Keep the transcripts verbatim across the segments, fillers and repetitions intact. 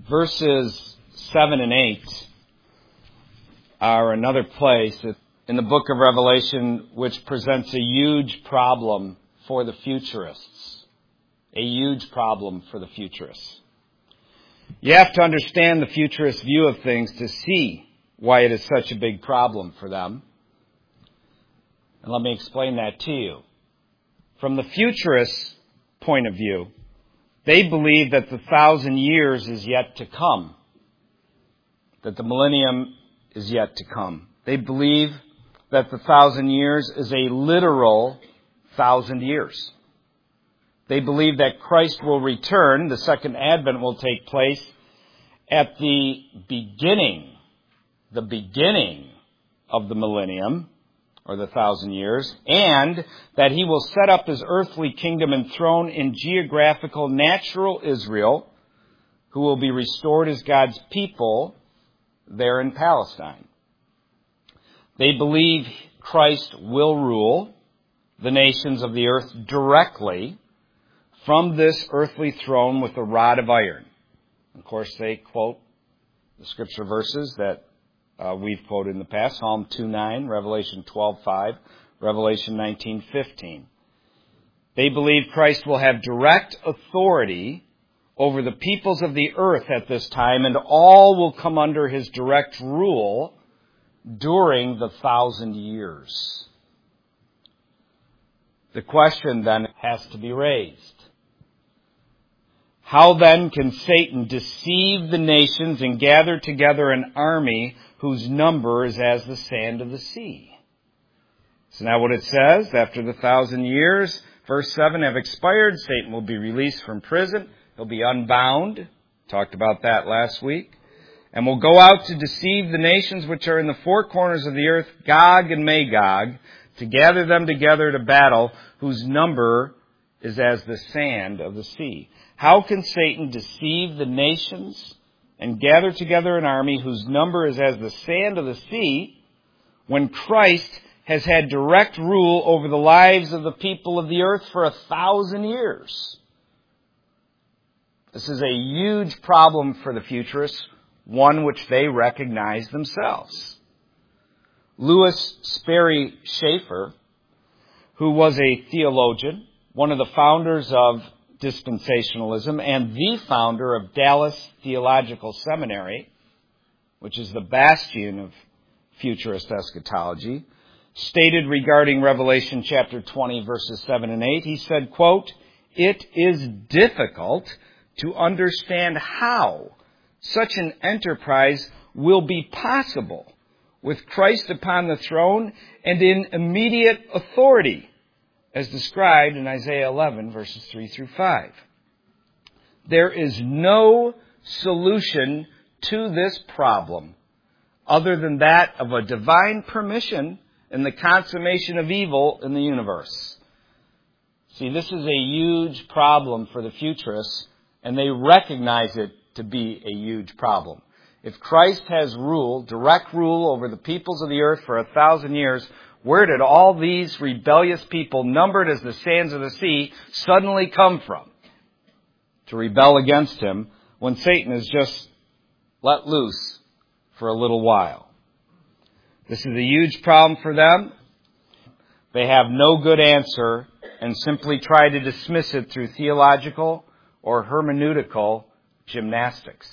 Verses seven and eight are another place in the book of Revelation which presents a huge problem for the futurists. A huge problem for the futurists. You have to understand the futurist view of things to see why it is such a big problem for them. And let me explain that to you. From the futurist point of view, they believe that the thousand years is yet to come, that the millennium is yet to come. They believe that the thousand years is a literal thousand years. They believe that Christ will return, the second advent will take place at the beginning, the beginning of the millennium, or the thousand years, and that he will set up his earthly kingdom and throne in geographical, natural Israel, who will be restored as God's people there in Palestine. They believe Christ will rule the nations of the earth directly from this earthly throne with a rod of iron. Of course, they quote the scripture verses that Uh, we've quoted in the past, Psalm two nine, Revelation twelve five, Revelation nineteen fifteen. They believe Christ will have direct authority over the peoples of the earth at this time, and all will come under his direct rule during the thousand years. The question then has to be raised. How then can Satan deceive the nations and gather together an army whose number is as the sand of the sea? Isn't that what it says? After the thousand years, verse seven, have expired, Satan will be released from prison. He'll be unbound. Talked about that last week. And will go out to deceive the nations which are in the four corners of the earth, Gog and Magog, to gather them together to battle, whose number is as the sand of the sea. How can Satan deceive the nations and gather together an army whose number is as the sand of the sea when Christ has had direct rule over the lives of the people of the earth for a thousand years? This is a huge problem for the futurists, one which they recognize themselves. Louis Sperry Schaeffer, who was a theologian, one of the founders of dispensationalism and the founder of Dallas Theological Seminary, which is the bastion of futurist eschatology, stated regarding Revelation chapter twenty, verses seven and eight, he said, quote, "It is difficult to understand how such an enterprise will be possible with Christ upon the throne and in immediate authority, as described in Isaiah eleven, verses three through five. There is no solution to this problem other than that of a divine permission in the consummation of evil in the universe." See, this is a huge problem for the futurists, and they recognize it to be a huge problem. If Christ has rule, direct rule over the peoples of the earth for a thousand years, where did all these rebellious people, numbered as the sands of the sea, suddenly come from to rebel against him when Satan is just let loose for a little while? This is a huge problem for them. They have no good answer and simply try to dismiss it through theological or hermeneutical gymnastics.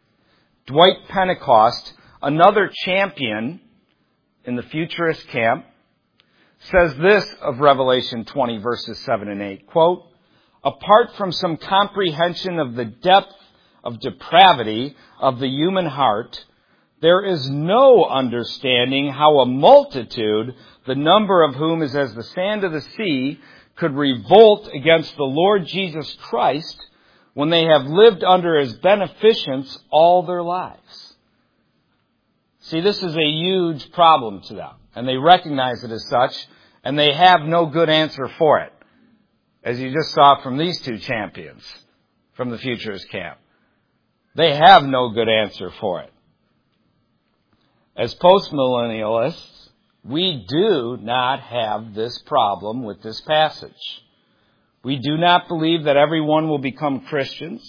Dwight Pentecost, another champion in the futurist camp, says this of Revelation twenty, verses seven and eight, quote, "Apart from some comprehension of the depth of depravity of the human heart, there is no understanding how a multitude, the number of whom is as the sand of the sea, could revolt against the Lord Jesus Christ when they have lived under his beneficence all their lives." See, this is a huge problem to them, and they recognize it as such, and they have no good answer for it, as you just saw from these two champions from the futurist camp. They have no good answer for it. As postmillennialists, we do not have this problem with this passage. We do not believe that everyone will become Christians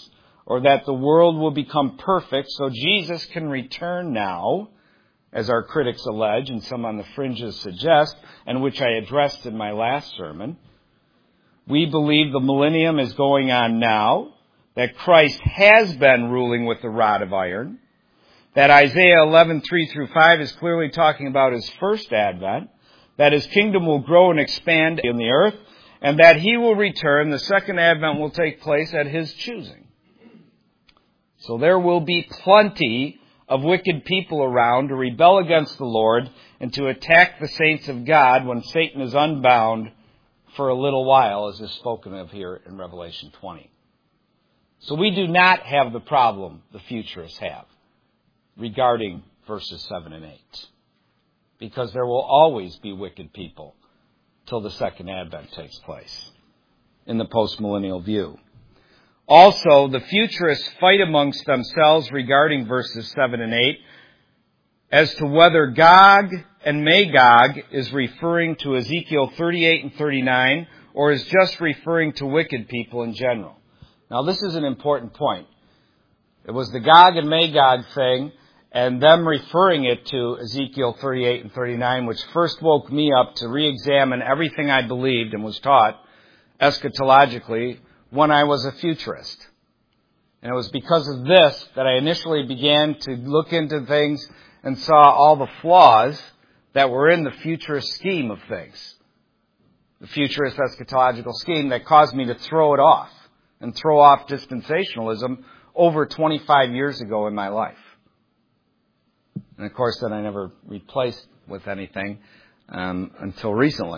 or that the world will become perfect so Jesus can return now, as our critics allege and some on the fringes suggest, and which I addressed in my last sermon. We believe the millennium is going on now, that Christ has been ruling with the rod of iron, that Isaiah eleven, three through five is clearly talking about his first advent, that his kingdom will grow and expand in the earth, and that he will return. The second advent will take place at his choosing. So there will be plenty of wicked people around to rebel against the Lord and to attack the saints of God when Satan is unbound for a little while, as is spoken of here in Revelation twenty. So we do not have the problem the futurists have regarding verses seven and eight. Because there will always be wicked people till the second advent takes place in the postmillennial view. Also, the futurists fight amongst themselves regarding verses seven and eight as to whether Gog and Magog is referring to Ezekiel thirty-eight and thirty-nine or is just referring to wicked people in general. Now, this is an important point. It was the Gog and Magog thing and them referring it to Ezekiel thirty-eight and thirty-nine, which first woke me up to re-examine everything I believed and was taught eschatologically when I was a futurist. And it was because of this that I initially began to look into things and saw all the flaws that were in the futurist scheme of things. The futurist eschatological scheme that caused me to throw it off and throw off dispensationalism over twenty-five years ago in my life. And of course, then I never replaced with anything um, until recently.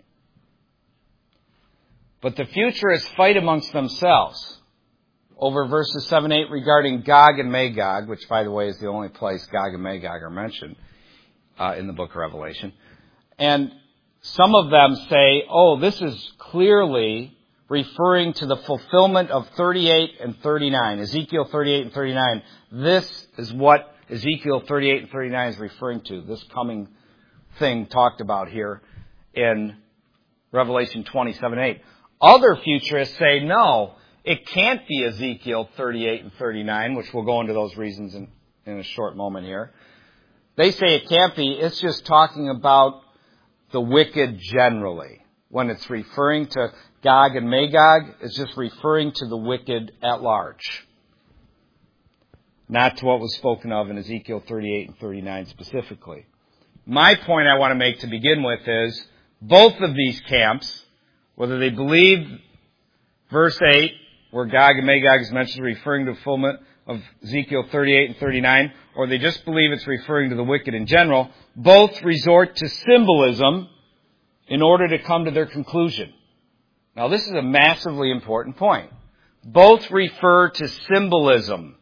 But the futurists fight amongst themselves over verses seven and eight regarding Gog and Magog, which, by the way, is the only place Gog and Magog are mentioned uh, in the book of Revelation. And some of them say, oh, this is clearly referring to the fulfillment of thirty-eight and thirty-nine, Ezekiel thirty-eight and thirty-nine. This is what Ezekiel thirty-eight and thirty-nine is referring to, this coming thing talked about here in Revelation twenty-seven eight. Other futurists say, no, it can't be Ezekiel thirty-eight and thirty-nine, which we'll go into those reasons in, in a short moment here. They say it can't be. It's just talking about the wicked generally. When it's referring to Gog and Magog, it's just referring to the wicked at large. Not to what was spoken of in Ezekiel thirty-eight and thirty-nine specifically. My point I want to make to begin with is both of these camps, whether they believe verse eight, where Gog and Magog is mentioned referring to the fulfillment of Ezekiel thirty-eight and thirty-nine, or they just believe it's referring to the wicked in general, both resort to symbolism in order to come to their conclusion. Now, this is a massively important point. Both refer to symbolism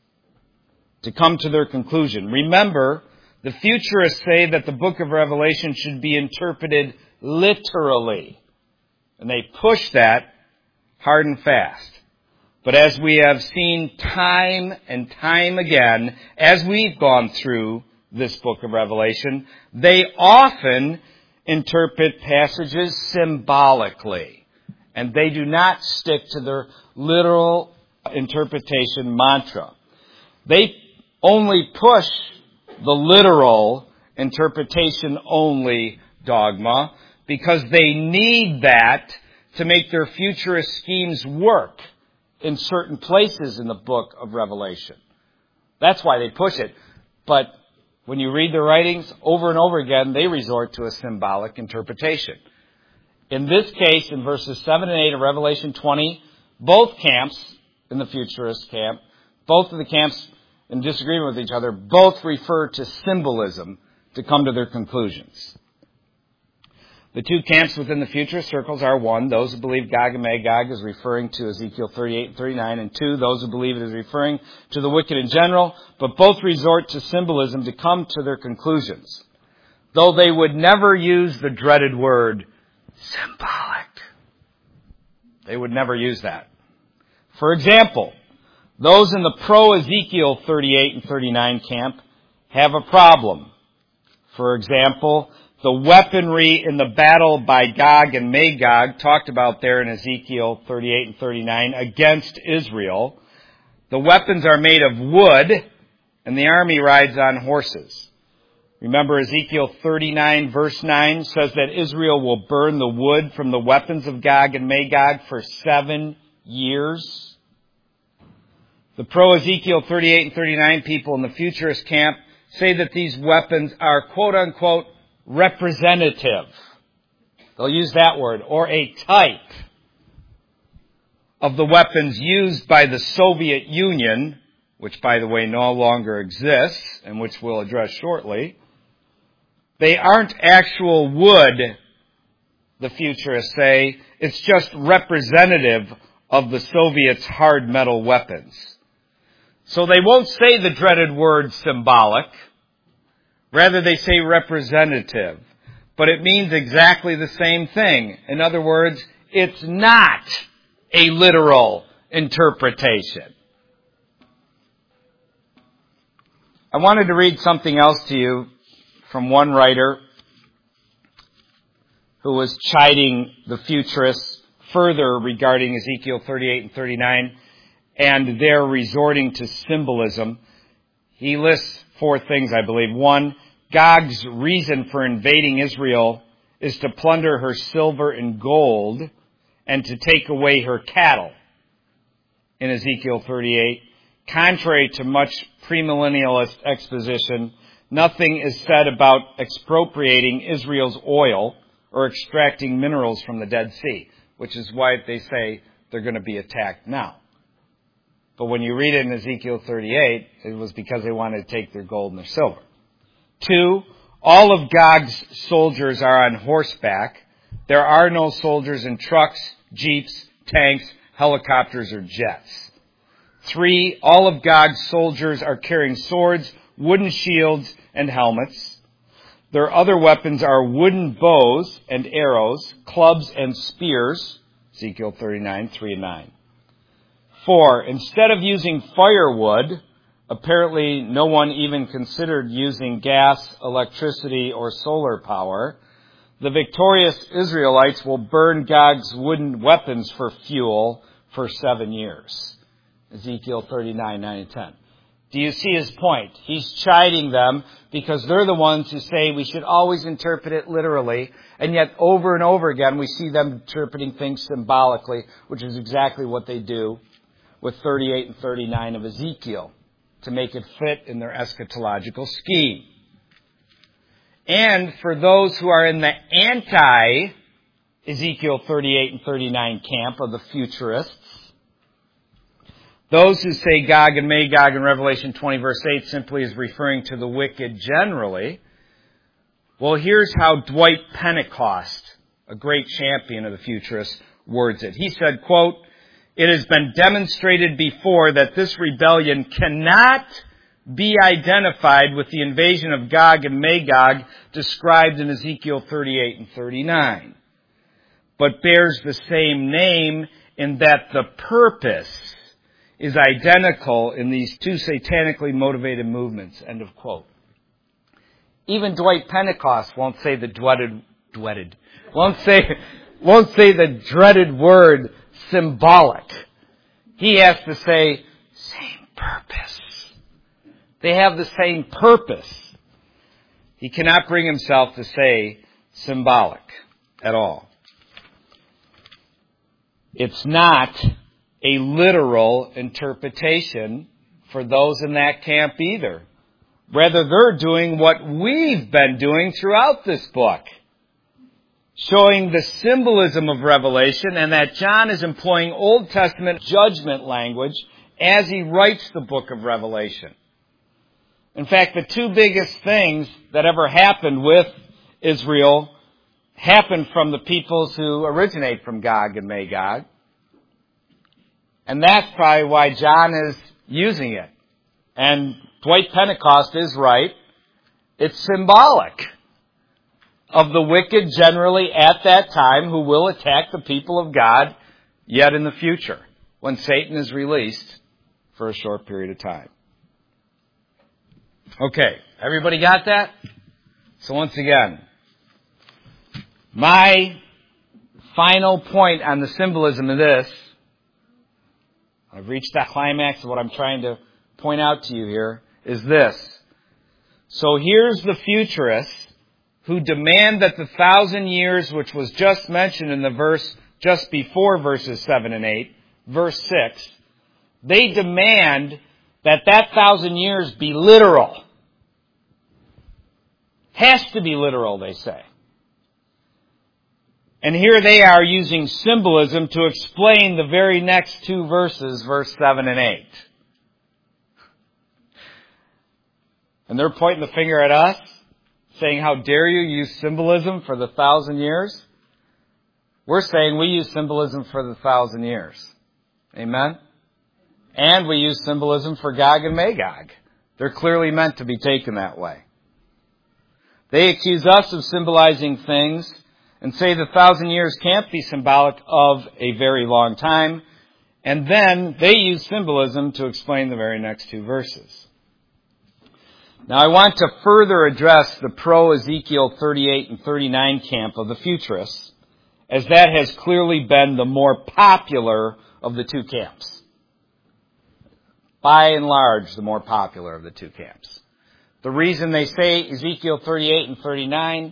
to come to their conclusion. Remember, the futurists say that the book of Revelation should be interpreted literally. And they push that hard and fast. But as we have seen time and time again, as we've gone through this book of Revelation, they often interpret passages symbolically. And they do not stick to their literal interpretation mantra. They only push the literal interpretation only dogma because they need that to make their futurist schemes work in certain places in the book of Revelation. That's why they push it. But when you read their writings over and over again, they resort to a symbolic interpretation. In this case, in verses seven and eight of Revelation twenty, both camps in the futurist camp, both of the camps in disagreement with each other, both refer to symbolism to come to their conclusions. The two camps within the futurist circles are, one, those who believe Gog and Magog is referring to Ezekiel thirty-eight and thirty-nine, and two, those who believe it is referring to the wicked in general, but both resort to symbolism to come to their conclusions, though they would never use the dreaded word symbolic. They would never use that. For example, those in the pro-Ezekiel thirty-eight and thirty-nine camp have a problem. For example, the weaponry in the battle by Gog and Magog, talked about there in Ezekiel thirty-eight and thirty-nine, against Israel, The weapons are made of wood, and the army rides on horses. Remember Ezekiel thirty-nine verse nine says that Israel will burn the wood from the weapons of Gog and Magog for seven years. The pro-Ezekiel thirty-eight and thirty-nine people in the futurist camp say that these weapons are quote-unquote representative. They'll use that word, or a type of the weapons used by the Soviet Union, which, by the way, no longer exists, and which we'll address shortly. They aren't actual wood, the futurists say. It's just representative of the Soviets' hard metal weapons. So they won't say the dreaded word symbolic. Rather, they say representative. But it means exactly the same thing. In other words, it's not a literal interpretation. I wanted to read something else to you from one writer who was chiding the futurists further regarding Ezekiel thirty-eight and thirty-nine and their resorting to symbolism. He lists four things, I believe. One, Gog's reason for invading Israel is to plunder her silver and gold and to take away her cattle. In Ezekiel thirty-eight, contrary to much premillennialist exposition, nothing is said about expropriating Israel's oil or extracting minerals from the Dead Sea, which is why they say they're going to be attacked now. But when you read it in Ezekiel thirty-eight, it was because they wanted to take their gold and their silver. Two, all of Gog's soldiers are on horseback. There are no soldiers in trucks, jeeps, tanks, helicopters, or jets. Three, all of Gog's soldiers are carrying swords, wooden shields, and helmets. Their other weapons are wooden bows and arrows, clubs and spears, Ezekiel thirty-nine, three and nine. Four, instead of using firewood, apparently no one even considered using gas, electricity, or solar power, the victorious Israelites will burn Gog's wooden weapons for fuel for seven years. Ezekiel thirty-nine, nine and ten. Do you see his point? He's chiding them because they're the ones who say we should always interpret it literally, and yet over and over again we see them interpreting things symbolically, which is exactly what they do with thirty-eight and thirty-nine of Ezekiel to make it fit in their eschatological scheme. And for those who are in the anti-Ezekiel thirty-eight and thirty-nine camp of the futurists, those who say Gog and Magog in Revelation twenty verse eight simply is referring to the wicked generally, well, here's how Dwight Pentecost, a great champion of the futurists, words it. He said, quote, "It has been demonstrated before that this rebellion cannot be identified with the invasion of Gog and Magog described in Ezekiel thirty-eight and thirty-nine, but bears the same name in that the purpose is identical in these two satanically motivated movements." End of quote. Even Dwight Pentecost won't say the dreaded, dreaded, won't say, won't say the dreaded word symbolic. He has to say same purpose. They have the same purpose. He cannot bring himself to say symbolic at all. It's not a literal interpretation for those in that camp either. Rather, they're doing what we've been doing throughout this book, showing the symbolism of Revelation and that John is employing Old Testament judgment language as he writes the book of Revelation. In fact, the two biggest things that ever happened with Israel happened from the peoples who originate from Gog and Magog. And that's probably why John is using it. And Dwight Pentecost is right. It's symbolic of the wicked generally at that time who will attack the people of God yet in the future when Satan is released for a short period of time. Okay, everybody got that? So once again, my final point on the symbolism of this, I've reached that climax of what I'm trying to point out to you here, is this. So here's the futurists who demand that the thousand years, which was just mentioned in the verse just before verses seven and eight, verse six, they demand that that thousand years be literal. Has to be literal, they say. And here they are using symbolism to explain the very next two verses, verse seven and eight. And they're pointing the finger at us, saying, how dare you use symbolism for the thousand years? We're saying we use symbolism for the thousand years. Amen? And we use symbolism for Gog and Magog. They're clearly meant to be taken that way. They accuse us of symbolizing things and say the thousand years can't be symbolic of a very long time. And then they use symbolism to explain the very next two verses. Now I want to further address the pro-Ezekiel thirty-eight and thirty-nine camp of the futurists, as that has clearly been the more popular of the two camps. By and large, the more popular of the two camps. The reason they say Ezekiel thirty-eight and thirty-nine,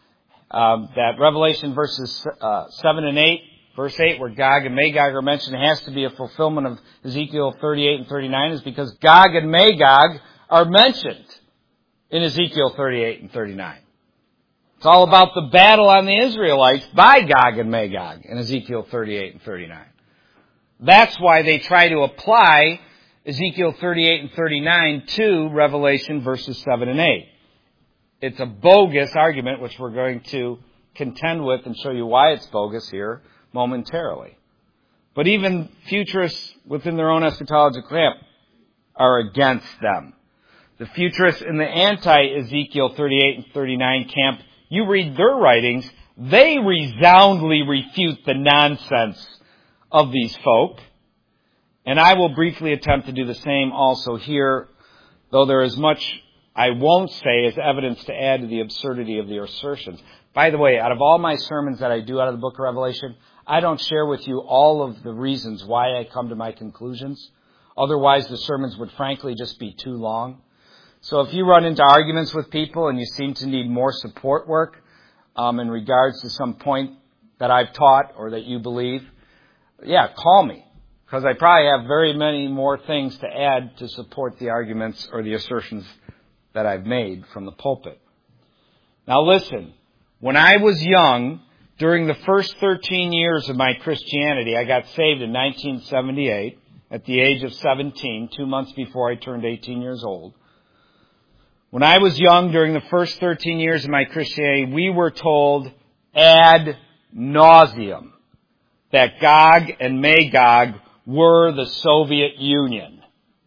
um, that Revelation verses uh, seven and eight, verse eight, where Gog and Magog are mentioned, has to be a fulfillment of Ezekiel thirty-eight and thirty-nine, is because Gog and Magog are mentioned in Ezekiel thirty-eight and thirty-nine. It's all about the battle on the Israelites by Gog and Magog in Ezekiel thirty-eight and thirty-nine. That's why they try to apply Ezekiel thirty-eight and thirty-nine to Revelation verses seven and eight. It's a bogus argument, which we're going to contend with and show you why it's bogus here momentarily. But even futurists within their own eschatological camp are against them. The futurists in the anti-Ezekiel thirty-eight and thirty-nine camp, you read their writings, they resoundingly refute the nonsense of these folk. And I will briefly attempt to do the same also here, though there is much I won't say as evidence to add to the absurdity of their assertions. By the way, out of all my sermons that I do out of the book of Revelation, I don't share with you all of the reasons why I come to my conclusions. Otherwise, the sermons would frankly just be too long. So if you run into arguments with people and you seem to need more support work um, in regards to some point that I've taught or that you believe, yeah, call me. Because I probably have very many more things to add to support the arguments or the assertions that I've made from the pulpit. Now listen, when I was young, during the first thirteen years of my Christianity, I got saved in nineteen seventy-eight at the age of seventeen, two months before I turned eighteen years old. When I was young, during the first thirteen years of my Christianity, we were told ad nauseum that Gog and Magog were the Soviet Union.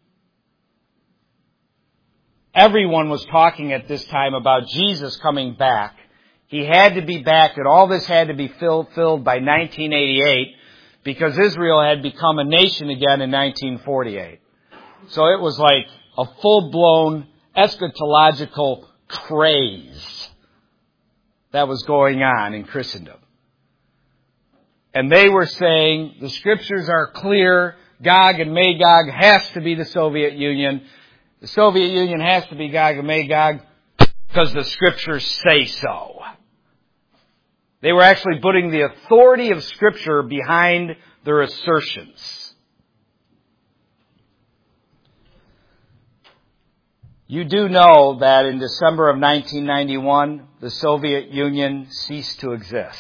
Everyone was talking at this time about Jesus coming back. He had to be back, and all this had to be filled by nineteen eighty-eight because Israel had become a nation again in nineteen forty-eight. So it was like a full-blown eschatological craze that was going on in Christendom. And they were saying, the scriptures are clear, Gog and Magog has to be the Soviet Union. The Soviet Union has to be Gog and Magog because the scriptures say so. They were actually putting the authority of Scripture behind their assertions. You do know that in December of nineteen ninety-one, the Soviet Union ceased to exist.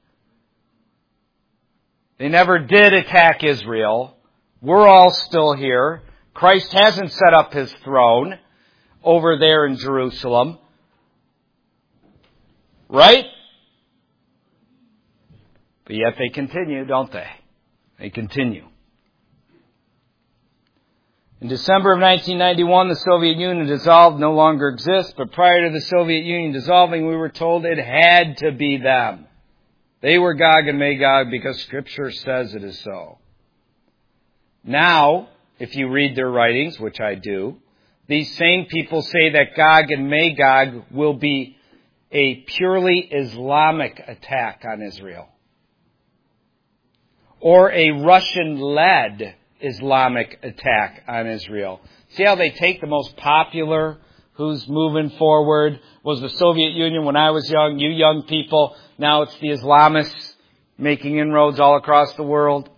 They never did attack Israel. We're all still here. Christ hasn't set up his throne over there in Jerusalem. Right? But yet they continue, don't they? They continue. In December of nineteen ninety-one, the Soviet Union dissolved, no longer exists, but prior to the Soviet Union dissolving, we were told it had to be them. They were Gog and Magog because Scripture says it is so. Now, if you read their writings, which I do, these same people say that Gog and Magog will be a purely Islamic attack on Israel, or a Russian-led Islamic attack on Israel. See how they take the most popular, who's moving forward, was the Soviet Union when I was young, you young people. Now it's the Islamists making inroads all across the world.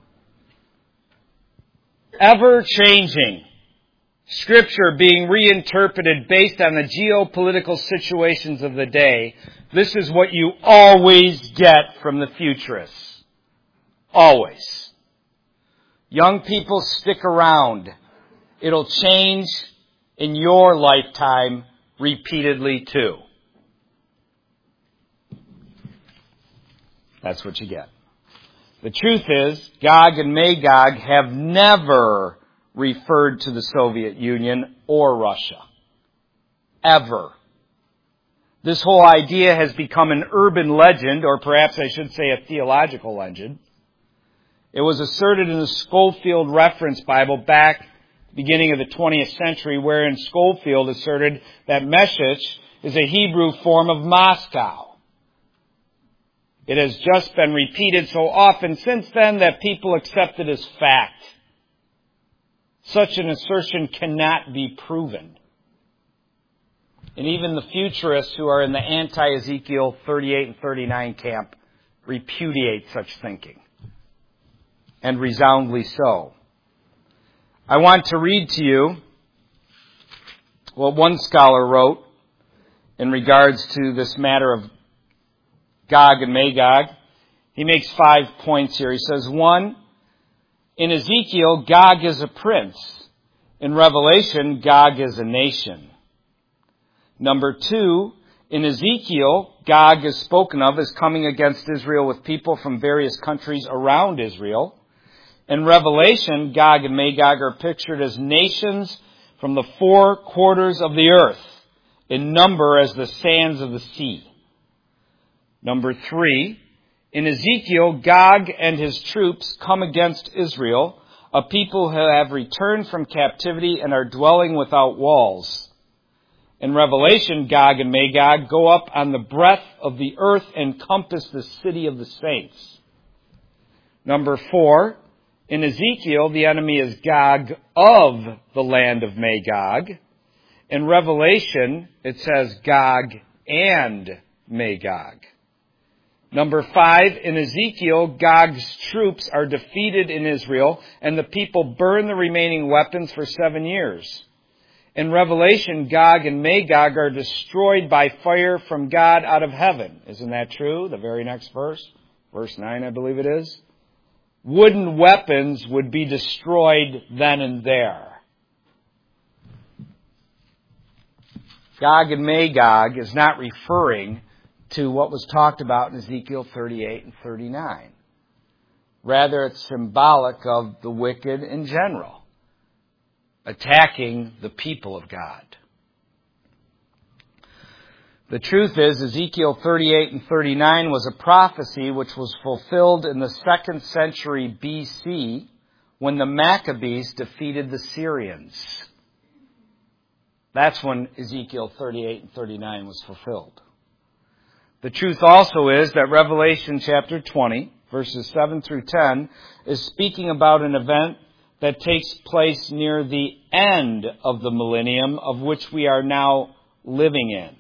Ever changing. Scripture being reinterpreted based on the geopolitical situations of the day. This is what you always get from the futurists. Always. Young people, stick around. It'll change in your lifetime repeatedly too. That's what you get. The truth is, Gog and Magog have never referred to the Soviet Union or Russia. Ever. This whole idea has become an urban legend, or perhaps I should say a theological legend. It was asserted in the Scofield Reference Bible back beginning of the twentieth century, wherein Scofield asserted that Meshish is a Hebrew form of Moscow. It has just been repeated so often since then that people accept it as fact. Such an assertion cannot be proven. And even the futurists who are in the anti-Ezekiel thirty-eight and thirty-nine camp repudiate such thinking. And resoundingly so. I want to read to you what one scholar wrote in regards to this matter of Gog and Magog. He makes five points here. He says, one, in Ezekiel, Gog is a prince. In Revelation, Gog is a nation. Number two, in Ezekiel, Gog is spoken of as coming against Israel with people from various countries around Israel. In Revelation, Gog and Magog are pictured as nations from the four quarters of the earth, in number as the sands of the sea. Number three, in Ezekiel, Gog and his troops come against Israel, a people who have returned from captivity and are dwelling without walls. In Revelation, Gog and Magog go up on the breadth of the earth and compass the city of the saints. Number four, in Ezekiel, the enemy is Gog of the land of Magog. In Revelation, it says Gog and Magog. Number five, in Ezekiel, Gog's troops are defeated in Israel, and the people burn the remaining weapons for seven years. In Revelation, Gog and Magog are destroyed by fire from God out of heaven. Isn't that true? The very next verse, verse nine, I believe it is. Wooden weapons would be destroyed then and there. Gog and Magog is not referring to what was talked about in Ezekiel thirty-eight and thirty-nine. Rather, it's symbolic of the wicked in general, attacking the people of God. The truth is, Ezekiel thirty-eight and thirty-nine was a prophecy which was fulfilled in the second century B C when the Maccabees defeated the Syrians. That's when Ezekiel thirty-eight and thirty-nine was fulfilled. The truth also is that Revelation chapter twenty, verses seven through ten, is speaking about an event that takes place near the end of the millennium of which we are now living in.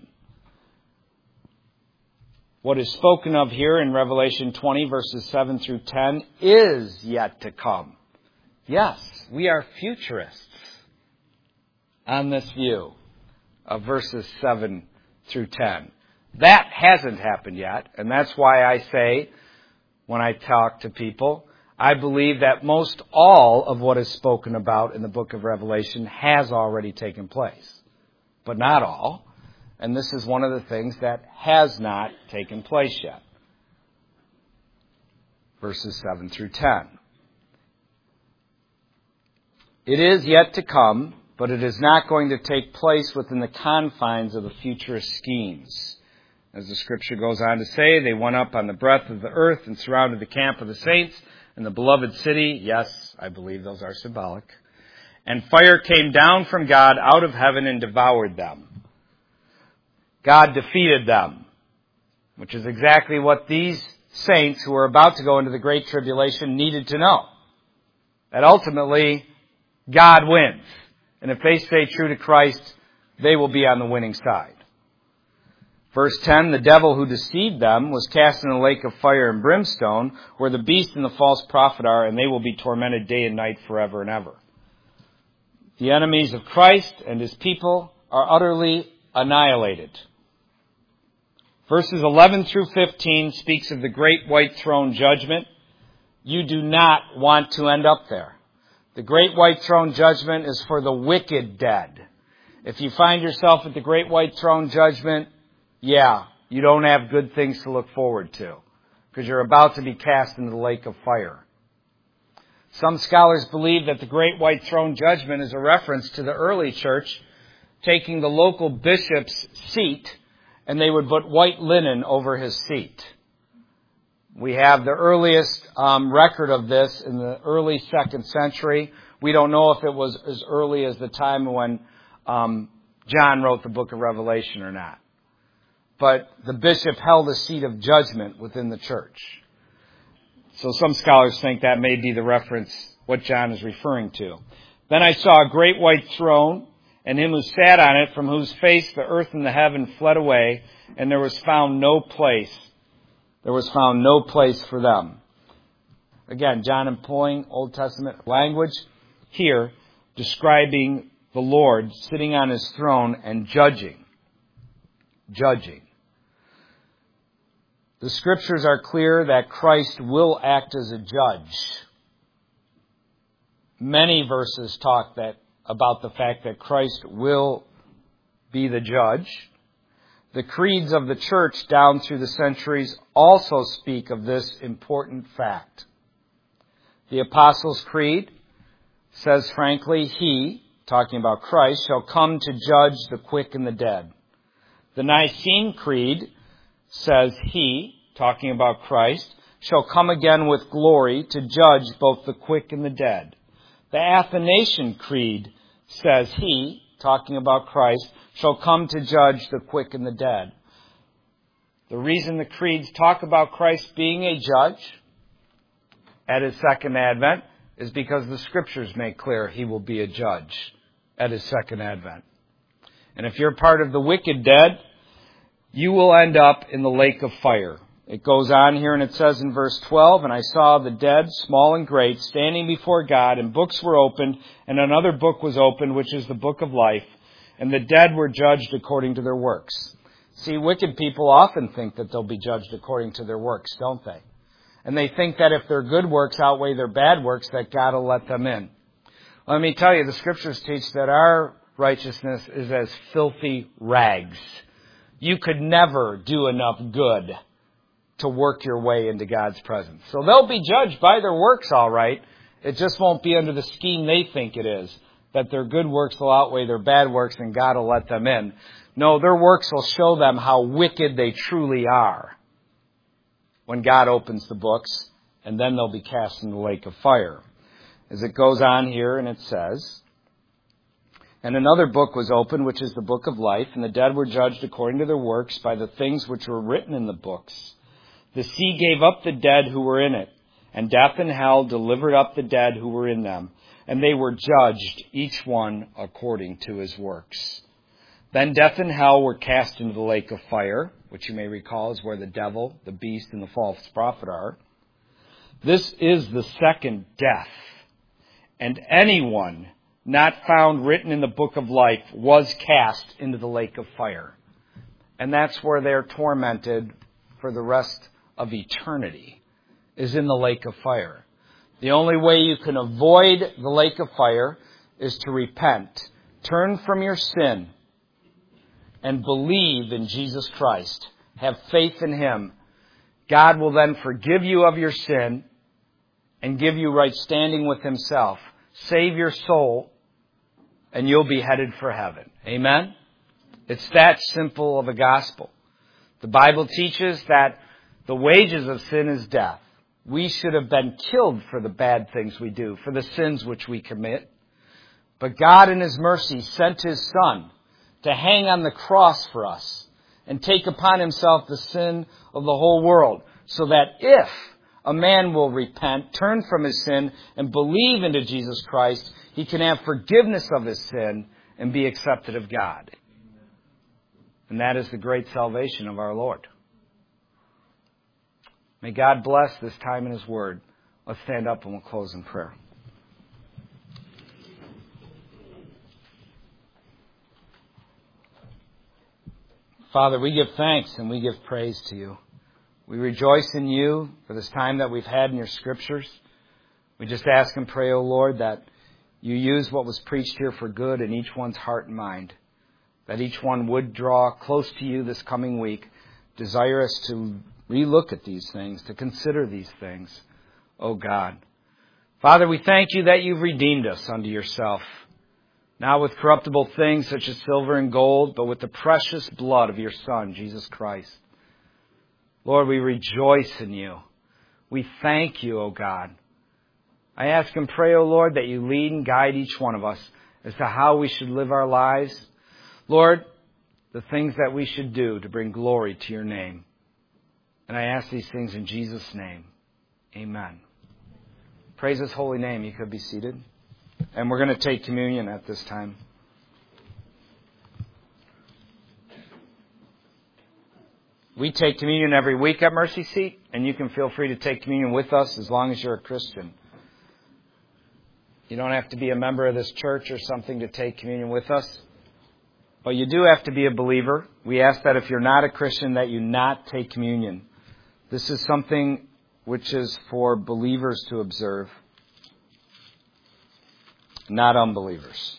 What is spoken of here in Revelation twenty, verses seven through ten, is yet to come. Yes, we are futurists on this view of verses seven through ten. That hasn't happened yet, and that's why I say, when I talk to people, I believe that most all of what is spoken about in the book of Revelation has already taken place. But not all. And this is one of the things that has not taken place yet. Verses seven through ten. It is yet to come, but it is not going to take place within the confines of the futurist schemes. As the scripture goes on to say, they went up on the breadth of the earth and surrounded the camp of the saints and the beloved city. Yes, I believe those are symbolic. And fire came down from God out of heaven and devoured them. God defeated them, which is exactly what these saints who are about to go into the Great Tribulation needed to know. That ultimately, God wins. And if they stay true to Christ, they will be on the winning side. Verse ten, the devil who deceived them was cast in a lake of fire and brimstone, where the beast and the false prophet are, and they will be tormented day and night forever and ever. The enemies of Christ and His people are utterly annihilated. Verses eleven through fifteen speaks of the great white throne judgment. You do not want to end up there. The great white throne judgment is for the wicked dead. If you find yourself at the great white throne judgment, yeah, you don't have good things to look forward to, because you're about to be cast into the lake of fire. Some scholars believe that the great white throne judgment is a reference to the early church taking the local bishop's seat, and they would put white linen over his seat. We have the earliest um, record of this in the early second century. We don't know if it was as early as the time when um, John wrote the book of Revelation or not. But the bishop held a seat of judgment within the church. So some scholars think that may be the reference, what John is referring to. Then I saw a great white throne, and him who sat on it, from whose face the earth and the heaven fled away, and there was found no place. There was found no place for them. Again, John employing Old Testament language here, describing the Lord sitting on His throne and judging. Judging. The Scriptures are clear that Christ will act as a judge. Many verses talk that about the fact that Christ will be the judge. The creeds of the church down through the centuries also speak of this important fact. The Apostles' Creed says frankly, He, talking about Christ, shall come to judge the quick and the dead. The Nicene Creed says He, talking about Christ, shall come again with glory to judge both the quick and the dead. The Athanasian Creed says He, talking about Christ, shall come to judge the quick and the dead. The reason the creeds talk about Christ being a judge at His second advent is because the Scriptures make clear He will be a judge at His second advent. And if you're part of the wicked dead, you will end up in the lake of fire. It goes on here and it says in verse twelve, and I saw the dead, small and great, standing before God, and books were opened, and another book was opened, which is the book of life, and the dead were judged according to their works. See, wicked people often think that they'll be judged according to their works, don't they? And they think that if their good works outweigh their bad works, that God will let them in. Let me tell you, the Scriptures teach that our righteousness is as filthy rags. You could never do enough good to work your way into God's presence. So they'll be judged by their works, all right. It just won't be under the scheme they think it is, that their good works will outweigh their bad works and God will let them in. No, their works will show them how wicked they truly are when God opens the books, and then they'll be cast in the lake of fire. As it goes on here, and it says, and another book was opened, which is the book of life, and the dead were judged according to their works by the things which were written in the books. The sea gave up the dead who were in it, and death and hell delivered up the dead who were in them, and they were judged, each one according to his works. Then death and hell were cast into the lake of fire, which you may recall is where the devil, the beast, and the false prophet are. This is the second death, and anyone not found written in the book of life was cast into the lake of fire. And that's where they're tormented for the rest of eternity, is in the lake of fire. The only way you can avoid the lake of fire is to repent, turn from your sin, and believe in Jesus Christ. Have faith in Him. God will then forgive you of your sin and give you right standing with Himself. Save your soul, and you'll be headed for heaven. Amen? It's that simple of a gospel. The Bible teaches that the wages of sin is death. We should have been killed for the bad things we do, for the sins which we commit. But God in His mercy sent His Son to hang on the cross for us and take upon Himself the sin of the whole world, so that if a man will repent, turn from his sin, and believe into Jesus Christ, he can have forgiveness of his sin and be accepted of God. And that is the great salvation of our Lord. May God bless this time in His Word. Let's stand up and we'll close in prayer. Father, we give thanks and we give praise to You. We rejoice in You for this time that we've had in Your Scriptures. We just ask and pray, O Lord, that You use what was preached here for good in each one's heart and mind. That each one would draw close to You this coming week, desire us to relook at these things, to consider these things, O God. Father, we thank You that You've redeemed us unto Yourself, not with corruptible things such as silver and gold, but with the precious blood of Your Son, Jesus Christ. Lord, we rejoice in You. We thank You, O God. I ask and pray, O Lord, that You lead and guide each one of us as to how we should live our lives. Lord, the things that we should do to bring glory to Your name. And I ask these things in Jesus' name. Amen. Praise His holy name. You could be seated. And we're going to take communion at this time. We take communion every week at Mercy Seat, and you can feel free to take communion with us as long as you're a Christian. You don't have to be a member of this church or something to take communion with us. But you do have to be a believer. We ask that if you're not a Christian, that you not take communion. This is something which is for believers to observe, not unbelievers.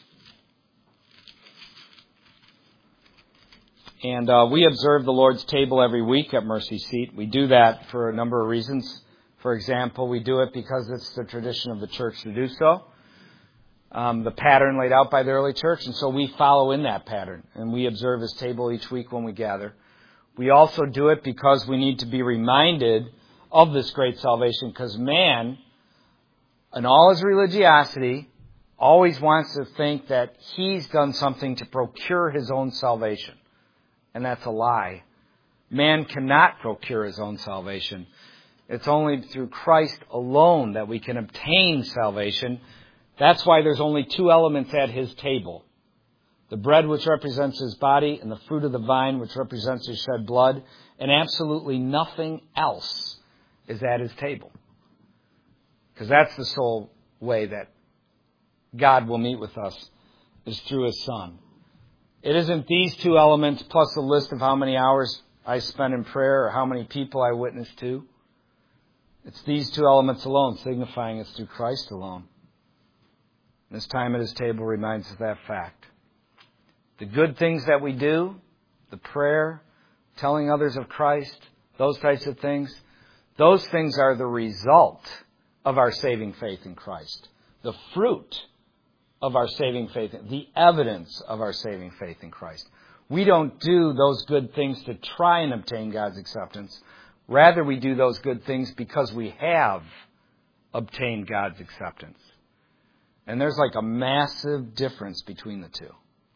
And uh, we observe the Lord's table every week at Mercy Seat. We do that for a number of reasons. For example, we do it because it's the tradition of the church to do so. Um, the pattern laid out by the early church, and so we follow in that pattern. And we observe His table each week when we gather. We also do it because we need to be reminded of this great salvation, because man, in all his religiosity, always wants to think that he's done something to procure his own salvation. And that's a lie. Man cannot procure his own salvation. It's only through Christ alone that we can obtain salvation. That's why there's only two elements at His table. The bread, which represents His body, and the fruit of the vine, which represents His shed blood. And absolutely nothing else is at His table. Because that's the sole way that God will meet with us, is through His Son. It isn't these two elements plus a list of how many hours I spend in prayer or how many people I witness to. It's these two elements alone, signifying it's through Christ alone. This time at His table reminds us of that fact. The good things that we do, the prayer, telling others of Christ, those types of things, those things are the result of our saving faith in Christ. The fruit of our saving faith, the evidence of our saving faith in Christ. We don't do those good things to try and obtain God's acceptance. Rather, we do those good things because we have obtained God's acceptance. And there's like a massive difference between the two.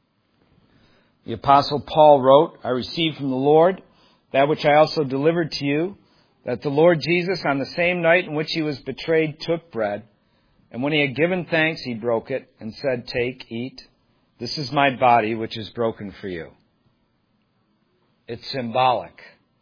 The Apostle Paul wrote, I received from the Lord that which I also delivered to you, that the Lord Jesus, on the same night in which He was betrayed, took bread. And when He had given thanks, He broke it and said, Take, eat. This is my body, which is broken for you. It's symbolic.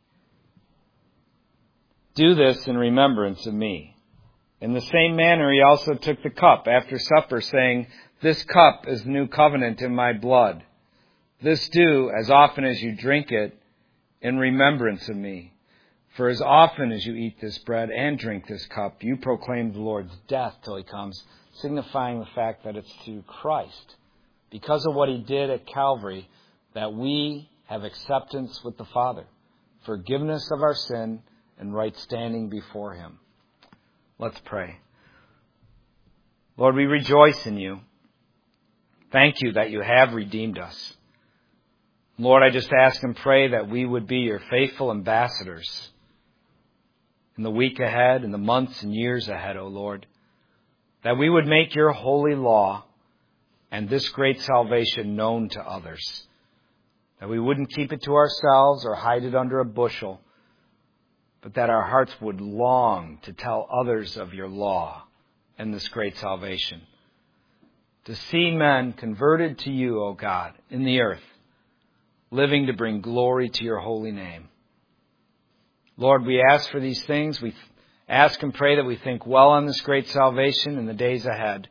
Do this in remembrance of me. In the same manner, He also took the cup after supper, saying, This cup is the new covenant in my blood. This do as often as you drink it in remembrance of me. For as often as you eat this bread and drink this cup, you proclaim the Lord's death till He comes, signifying the fact that it's through Christ, because of what He did at Calvary, that we have acceptance with the Father, forgiveness of our sin, and right standing before Him. Let's pray. Lord, we rejoice in You. Thank You that You have redeemed us. Lord, I just ask and pray that we would be Your faithful ambassadors in the week ahead, in the months and years ahead, O Lord. That we would make Your holy law and this great salvation known to others. That we wouldn't keep it to ourselves or hide it under a bushel, but that our hearts would long to tell others of your law and this great salvation. To see men converted to you, O God, in the earth, living to bring glory to your holy name. Lord, we ask for these things. We ask and pray that we think well on this great salvation in the days ahead,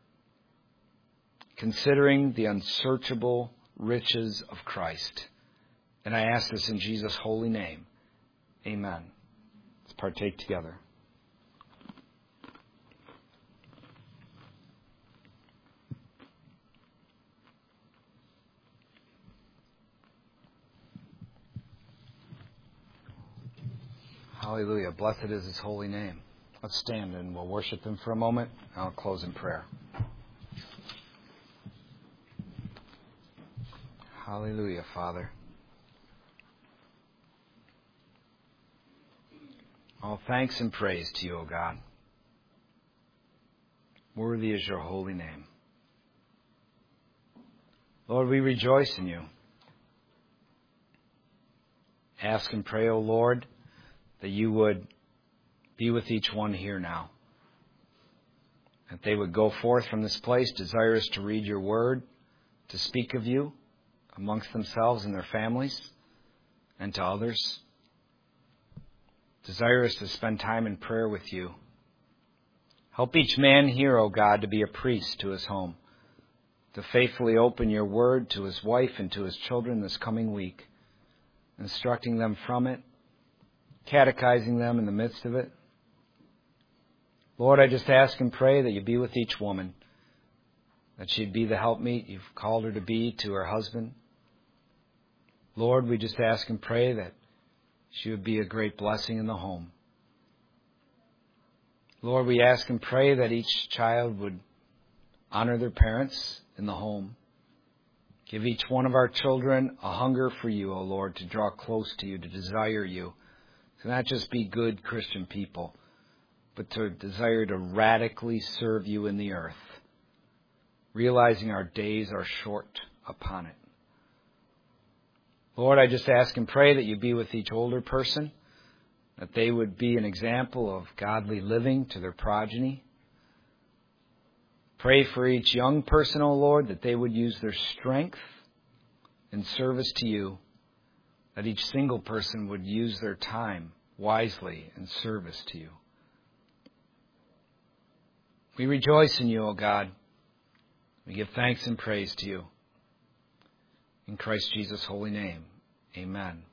considering the unsearchable riches of Christ. And I ask this in Jesus' holy name. Amen. Let's partake together. Hallelujah. Blessed is his holy name. Let's stand and we'll worship him for a moment. I'll close in prayer. Hallelujah, Father. All thanks and praise to you, O God. Worthy is your holy name. Lord, we rejoice in you. Ask and pray, O Lord, that you would be with each one here now. That they would go forth from this place desirous to read your word, to speak of you amongst themselves and their families and to others. Desirous to spend time in prayer with you. Help each man here, O God, to be a priest to his home, to faithfully open your word to his wife and to his children this coming week, instructing them from it, catechizing them in the midst of it. Lord, I just ask and pray that you be with each woman, that she'd be the helpmeet you've called her to be to her husband. Lord, we just ask and pray that she would be a great blessing in the home. Lord, we ask and pray that each child would honor their parents in the home. Give each one of our children a hunger for you, O Lord, to draw close to you, to desire you. To not just be good Christian people, but to desire to radically serve you in the earth, realizing our days are short upon it. Lord, I just ask and pray that you be with each older person, that they would be an example of godly living to their progeny. Pray for each young person, O Lord, that they would use their strength in service to you, that each single person would use their time wisely in service to you. We rejoice in you, O God. We give thanks and praise to you. In Christ Jesus' holy name, amen.